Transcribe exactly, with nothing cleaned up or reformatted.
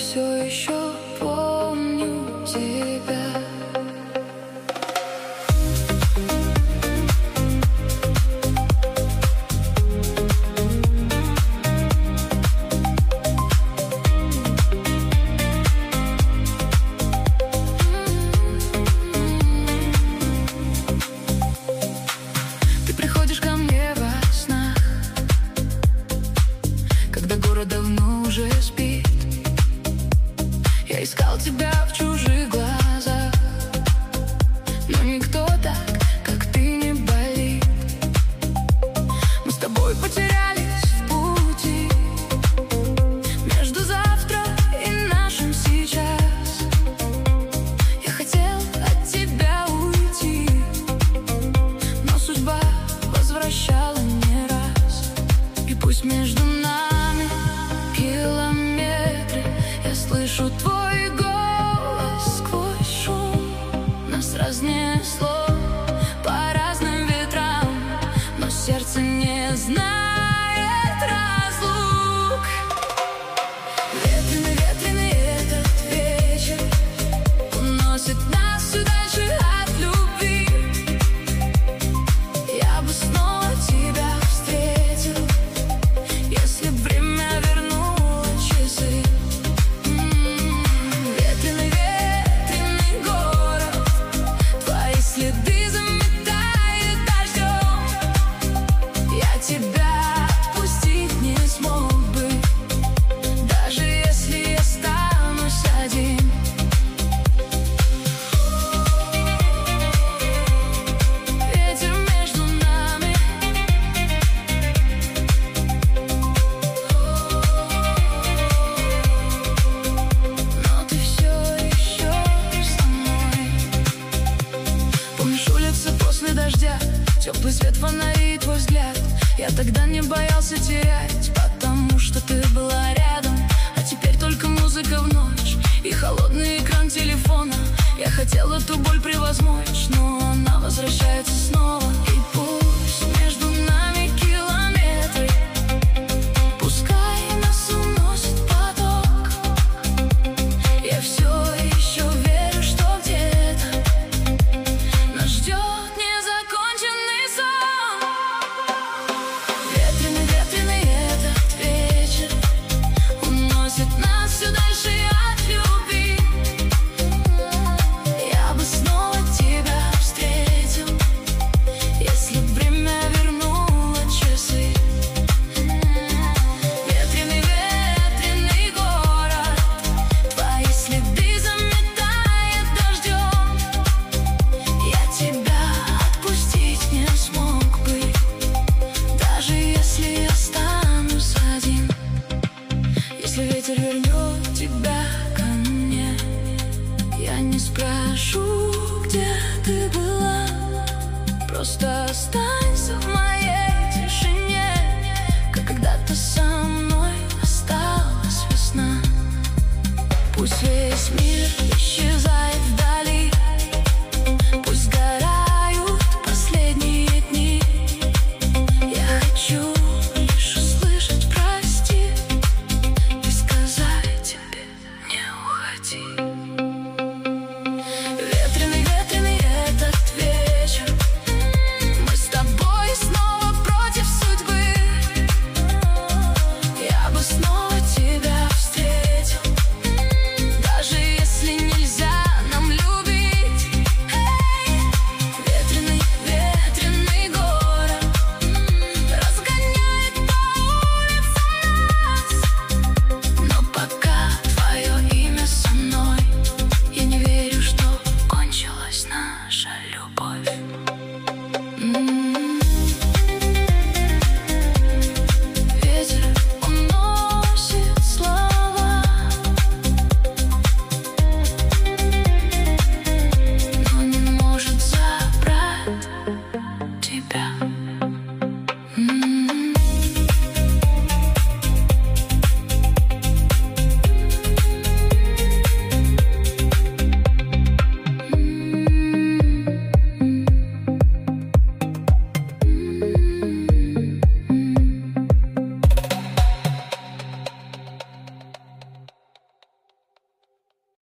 все еще помню тебя. Ты приходишь ко мне во снах, когда город давно уже спит. Я искал тебя в чужих глазах, но никто так, как ты, не болит. Мы с тобой потерялись в пути между завтра и нашим сейчас. Я хотел от тебя уйти, но судьба возвращала не раз. И пусть между нами километры, я слышу твой голос сквозь шум. Нас разнесло по разным ветрам, но сердце не знает разлук. Ветреный, ветреный этот вечер уносит нас все дальше от любви. Я бы снова тебя встретил, если б время вернуло часы. Ветреный, ветреный город, твои следы заметает дождем. Я тебя отпустить не смог бы, даже если я останусь один. Ветер между нами, но ты все еще со мной. Помнишь улицы после дождя, теплый свет фонарей и твой взгляд. Я тогда не боялся терять, потому что ты была рядом. А теперь только музыка в ночь и холодный экран телефона. Я хотел эту боль превозмочь, но она возвращается снова. И пусть между нами километры, пускай нас уносит поток. Я все еще верю, что где-то нас ждет незаконченный сон. Ветреный, ветреный этот вечер уносит нас все дальше от любви. Я бы снова тебя встретил, если б время вернуло часы. Ветреный, ветреный город, твои следы заметает дождем. Я тебя отпустить не смог бы, даже если я останусь один. Если ветер вернет тебя ко мне, я не спрошу, где ты была. Просто останься в моей тишине, как когда-то со мной осталась весна. Пусть весь мир